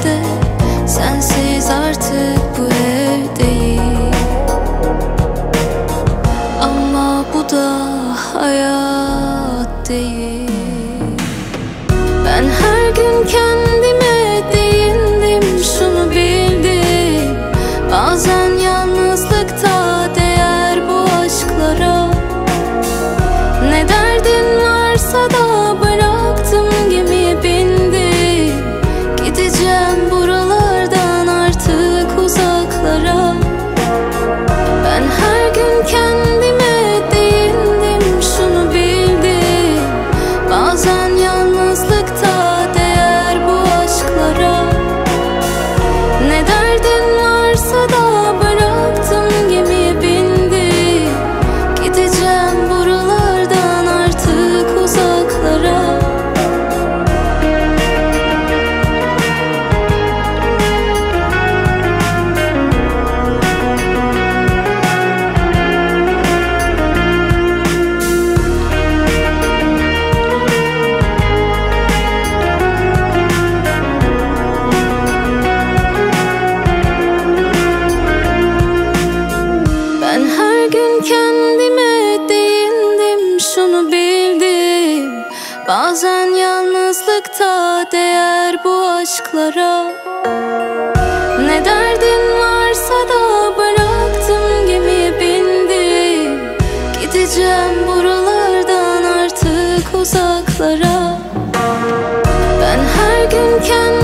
evde, sensiz artık bu ev değil. Ama bu da hayat değil. Ben her gün kendime değindim, şunu bildim: bazen yalnızlıkta değer bu aşklara. Ne derdin varsa da bıraktım, gemiye bindim. Gideceğim buralardan artık uzaklara. Ben her gün kendime değindim, şunu bildim: bazen yalnızlıkta değer bu aşklara. Ne derdin varsa da bıraktım, gemiye bindim. Gideceğim buralardan artık uzaklara. Ben her gün kendime değindim, şunu bildim: bazen yalnızlıkta değer bu aşklara. Ne derdin varsa da bıraktım, gemiye bindim. Gideceğim buralardan artık uzaklara. Ben her gün kendime